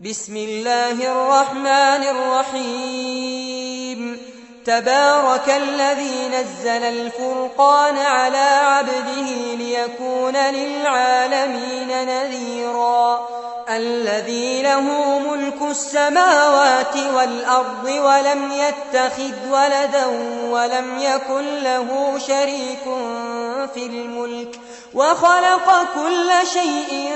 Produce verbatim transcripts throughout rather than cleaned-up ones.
بسم الله الرحمن الرحيم تبارك الذي نزل الفرقان على عبده ليكون للعالمين نذيرا الذي له ملك السماوات والأرض ولم يتخذ ولدا ولم يكن له شريك في الملك وخلق كل شيء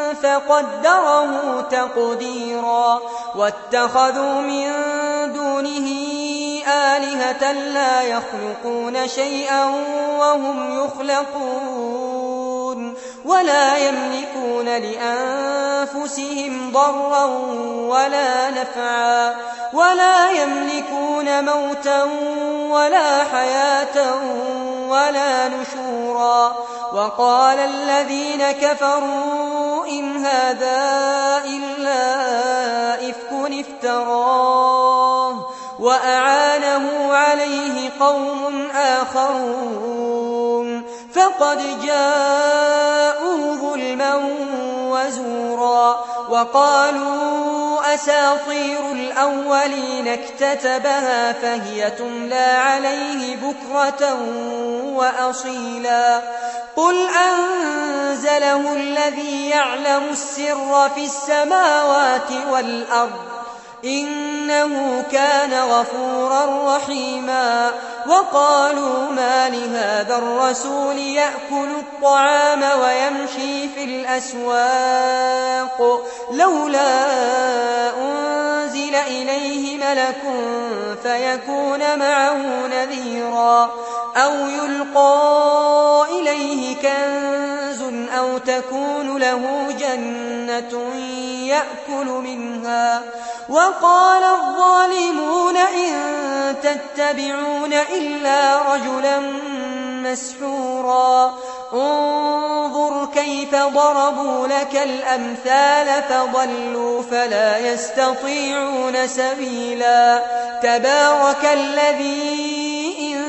فقدره تقديرا واتخذوا من دونه آلهة لا يخلقون شيئا وهم يخلقون ولا يملكون لأنفسهم ضرا ولا نفعا ولا يملكون موتا ولا حياة ولا نشورا وقال الذين كفروا إن هذا إلا إفك افتراه وأعانه عليه قوم آخرون فقد جاءوا ظلما وزورا وقالوا أساطير الأولين اكتتبها فهي تملى عليه بكرة وأصيلا قل أنزله الذي يعلم السر في السماوات والأرض إنه كان غفورا رحيما وقالوا ما لهذا الرسول يأكل الطعام ويمشي في الأسواق لولا أنزل إليه ملك فيكون معه نذيرا أو يلقى إليه كنز أو تكون له جنة يأكل منها وقال الظالمون إن تتبعون إلا رجلا مسحورا انظر كيف ضربوا لك الأمثال فضلوا فلا يستطيعون سبيلا تبارك الذي إن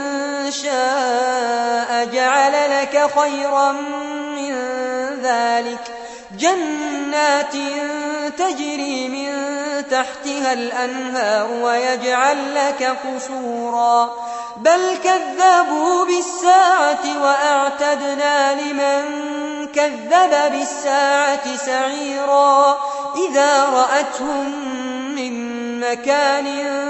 شاء جعل لك خيرا من ذلك جنات تجري من تحتها الأنهار ويجعل لك قصورا بل كذبوا بالساعة وأعتدنا لمن كذب بالساعة سعيرا إذا رأتهم من مكان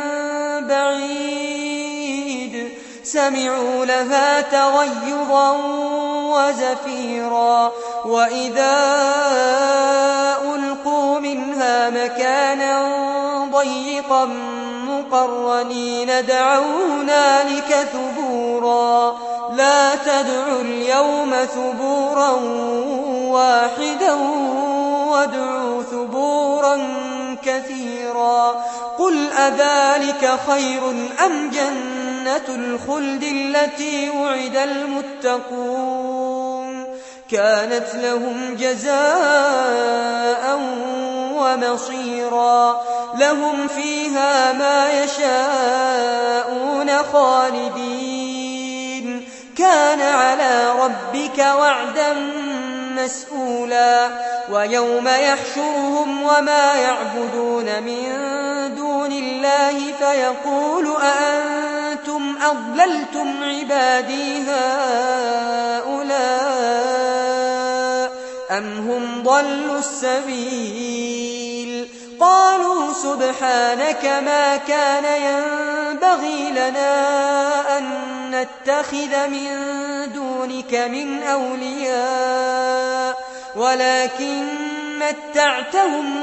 بعيد سمعوا لها تغيظا وزفيرا وإذا ألقوا منها مكانا ضيقا مقرنين دعوا هنالك ثبورا لا تدعوا اليوم ثبورا واحدا وادعوا ثبورا كثيرا قل أذلك خير أم جنة الخلد التي وعد المتقون كانت لهم جزاء ومصيرا لهم فيها ما يشاءون خالدين كان على ربك وعدا مسئولا ويوم يحشرهم وما يعبدون من دون الله فيقول أأنتم أضللتم عبادي هؤلاء أم هم ضلوا السبيل قالوا سبحانك ما كان ينبغي لنا أن نتخذ من دونك من أولياء ولكن متعتهم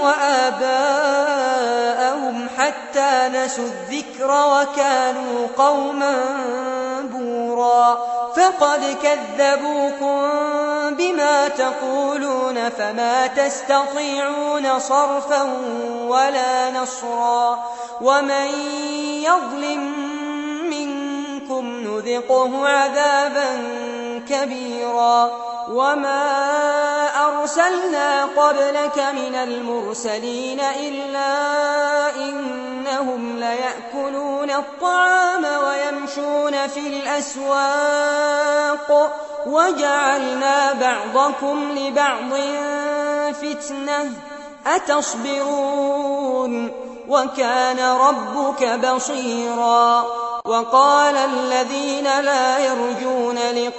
وآباءهم حتى نسوا الذكر وكانوا قوما بورا فقد كذبوكم بما تقولون فما تستطيعون صرفا ولا نصرا ومن يظلم منكم نذقه عذابا كبيرا وما أرسلنا قبلك من المرسلين إلا إنهم ليأكلون الطعام ويمشون في الأسواق وجعلنا بعضكم لبعض فتنة أتصبرون وكان ربك بصيرا وقال الذين لا يرجون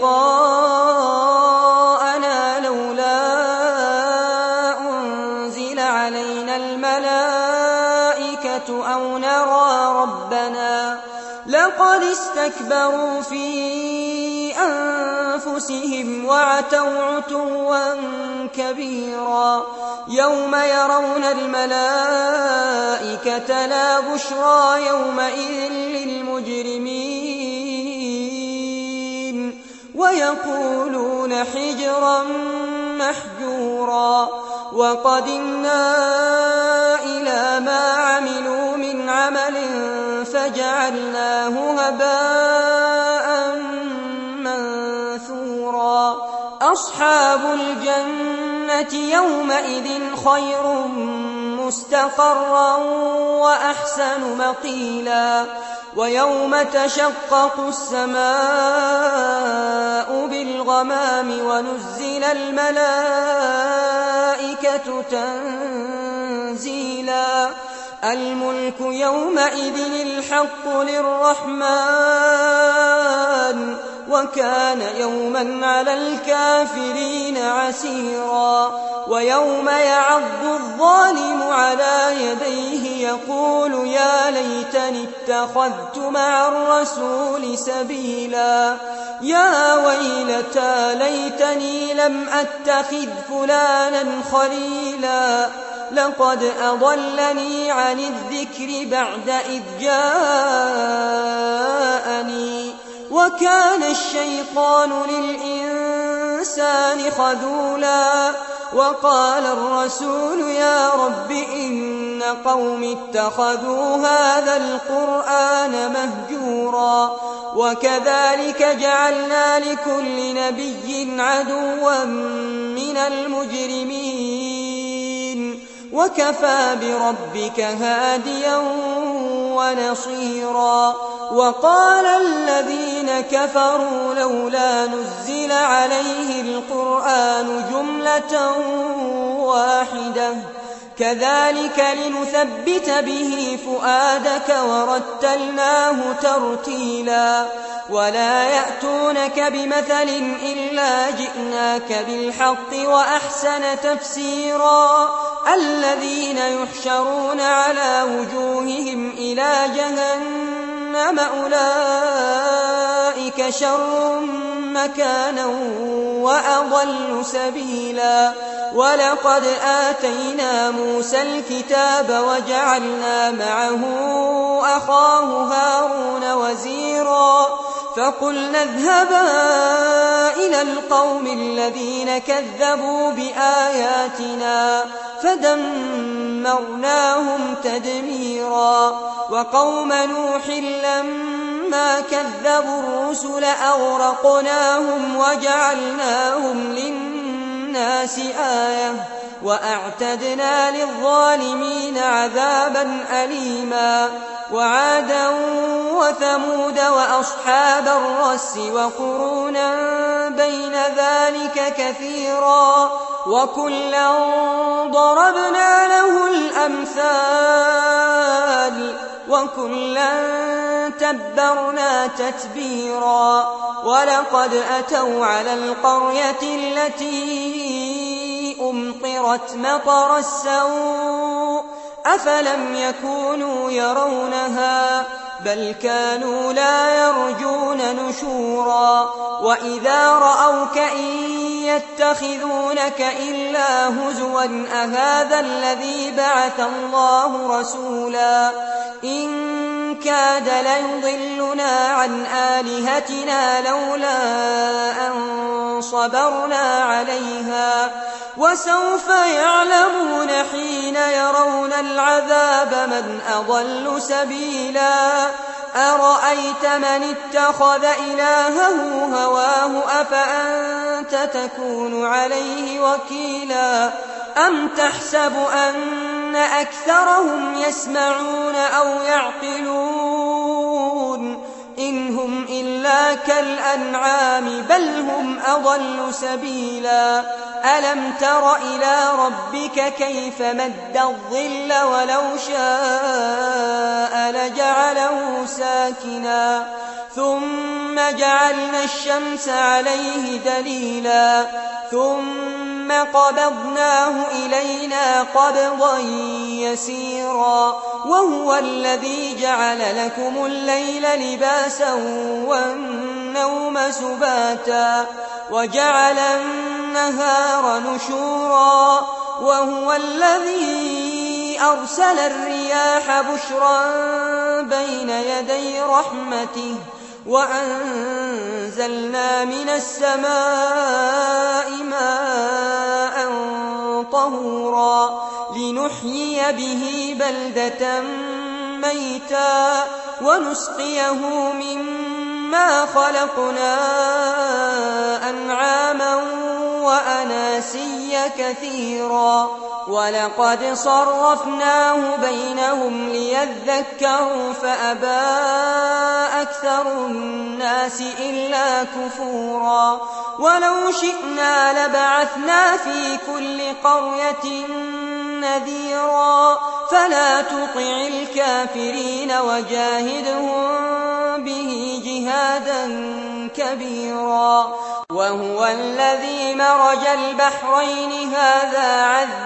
لقاءنا لولا أنزل علينا الملائكة أو نرى ربنا لقد استكبروا في أنفسهم وعتوا عتوا كبيرا يوم يرون الملائكة لا بشرى يومئذ للمجرمين ويقولون حجرا محجورا وقدمنا إلى ما عملوا من عمل فجعلناه هباء منثورا أصحاب الجنة يومئذ خير مستقرا وأحسن مقيلا ويوم تشقق السماء بالغمام ونزل الملائكة تنزيلا الملك يومئذ الحق للرحمن وكان يوما على الكافرين عسيرا ويوم يعض الظالم على يديه يقول يا ليتني اتخذت مع الرسول سبيلا يا ويلتى ليتني لم أتخذ فلانا خليلا لقد أضلني عن الذكر بعد إذ جاءني وكان الشيطان للإنسان خذولا وقال الرسول يا رب إن قوم اتخذوا هذا القرآن مهجورا وكذلك جعلنا لكل نبي عدوا من المجرمين وكفى بربك هاديا ونصيرا وقال الذين كفروا لولا نزل عليه القرآن جملة واحدة كذلك لنثبت به فؤادك ورتلناه ترتيلا ولا يأتونك بمثل إلا جئناك بالحق وأحسن تفسيرا الذين يحشرون على وجوههم إلى جهنم أولئك شر مكانا وأضل سبيلا ولقد آتينا موسى الكتاب وجعلنا معه أخاه هارون وزيرا فقلنا اذهبا إلى القوم الذين كذبوا بآياتنا فدمرناهم تدميرا وقوم نوح لما كذبوا الرسل أغرقناهم وجعلناهم للناس آية وأعتدنا للظالمين عذابا أليما وعادا وثمود وأصحاب الرس وقرونا بين ذلك كثيرا وكلا ضربنا له الأمثال وكلا تبرنا تتبيرا ولقد أتوا على القرية التي أمطرت مطر السوء أفلم يكونوا يرونها بل كانوا لا يرجون نشورا وإذا رأوك إن يتخذونك إلا هزوا أهذا الذي بعث الله رسولا إن كاد ليضلنا عن آلهتنا لولا أن صبرنا عليها وسوف يعلمون حين يرون العذاب من أضل سبيلا أرأيت من اتخذ إلهه هواه أفأنت تكون عليه وكيلا أم تحسب أن أكثرهم يسمعون أو يعقلون إن هم إلا كالأنعام بل هم أضل سبيلا ألم تر إلى ربك كيف مد الظل ولو شاء لجعله ساكنا ثم جعلنا الشمس عليه دليلا ثم قبضناه إلينا قبضا يسيرا وهو الذي جعل لكم الليل لباسا والنوم سباتا وجعل النهار نشورا وهو الذي أرسل الرياح بشرا بين يدي رحمته وأنزلنا من السماء ماء طهورا لنحيي به بلدة ميتا ونسقيه مما خلقنا أنعاما وأناسيا كثيرا ولقد صرفناه بينهم ليذكروا فأبى أكثر الناس إلا كفورا ولو شئنا لبعثنا في كل قرية نذيرا فلا تطع الكافرين وجاهدهم به جهادا كبيرا وهو الذي مرج البحرين هذا عذب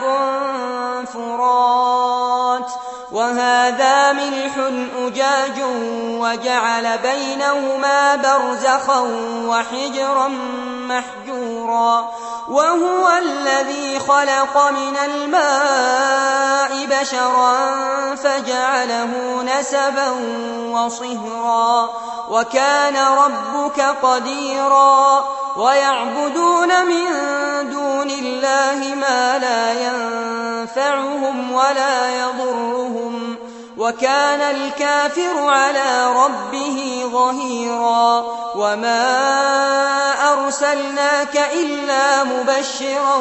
فرات وهذا ملح أجاج وجعل بينهما برزخا وحجرا محجورا وهو الذي خلق من الماء بشرا فجعله نسبا وصهرا وكان ربك قديرا ويعبدون من دون الله ما لا ينفعهم ولا يضرهم وكان الكافر على ربه ظهيرا وما أرسلناك إلا مبشرا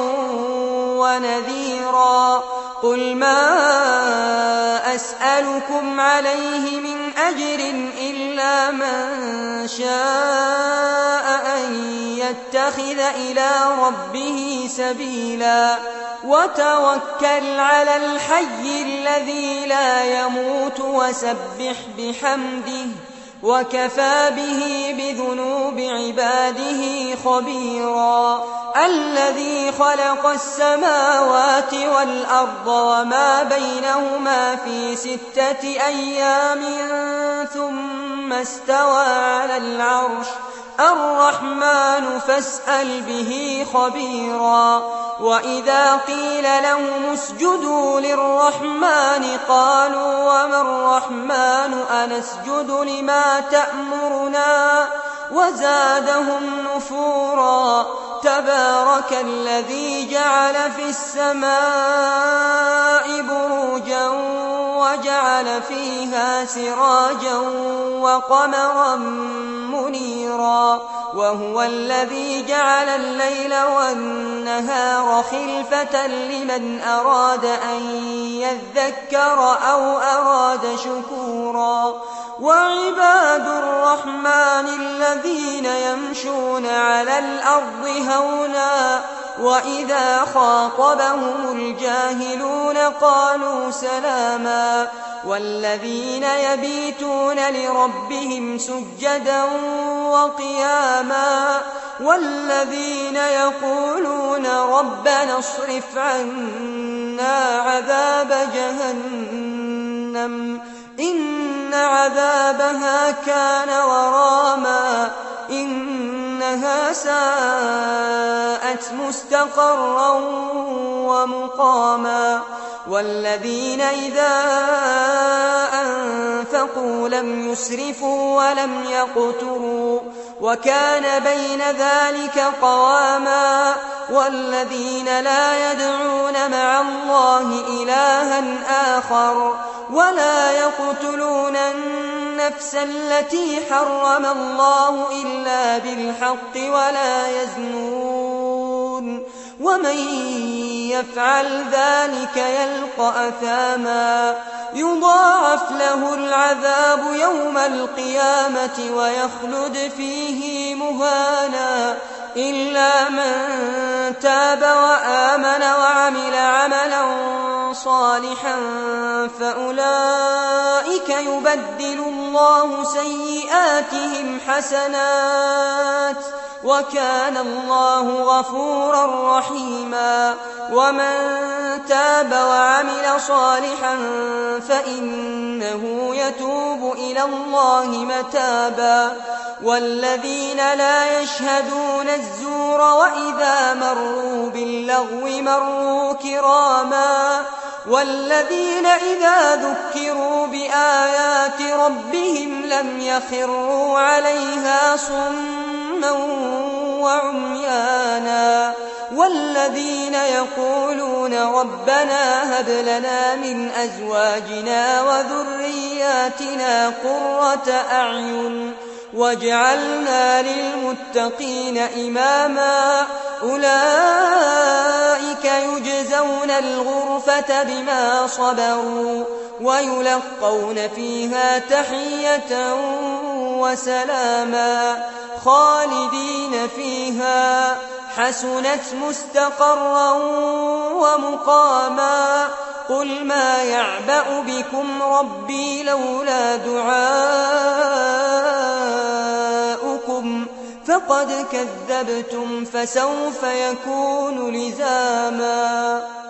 ونذيرا قل ما أسألكم عليه من أجر إلا من شاء أن يتخذ إلى ربه سبيلا وتوكل على الحي الذي لا يموت وسبح بحمده وكفى به بذنوب عباده خبيرا الذي خلق السماوات والأرض وما بينهما في ستة أيام ثم استوى على العرش الرحمن فاسأل به خبيرا وإذا قيل لهم اسجدوا للرحمن قالوا وما الرحمن أنسجد لما تأمرنا وزادهم نفورا تبارك الذي جعل في السماء بروجا وجعل فيها سراجا وقمرا منيرا وهو الذي جعل الليل والنهار خلفة لمن أراد أن يذكر أو أراد شكورا وعباد الرحمن الذين يمشون على الأرض هونا وإذا خاطبهم الجاهلون قالوا سلاما والذين يبيتون لربهم سجدا وقياما والذين يقولون ربنا اصرف عنا عذاب جهنم إن عذابها كان غراما إنها ساءت مستقرا ومقاما والذين إذا أنفقوا لم يسرفوا ولم يقتروا وكان بين ذلك قواما والذين لا يدعون مع الله إلها آخر ولا يقتلون النفس التي حرم الله إلا بالحق ولا يزنون ومن يفعل ذلك يلقى أثاما يضاعف له العذاب يوم القيامة ويخلد فيه مهانا إلا من تاب وآمن وعمل عملا صالحا فأولئك يبدل الله سيئاتهم حسنات وكان الله غفورا رحيما ومن تاب وعمل صالحا فإنه يتوب إلى الله متابا والذين لا يشهدون الزور وإذا مروا باللغو مروا كراما والذين إذا ذكروا بآيات ربهم لم يخروا عليها صما وعميانا والذين يقولون ربنا هب لنا من أزواجنا وذرياتنا قرة أعين واجعلنا للمتقين إماما أولئك يجزون الغرفة بما صبروا ويلقون فيها تحية وسلاما خالدين فيها حسنت مستقرا ومقاما قل ما يعبأ بكم ربي لولا دعاؤكم فقد كذبتم فسوف يكون لزاما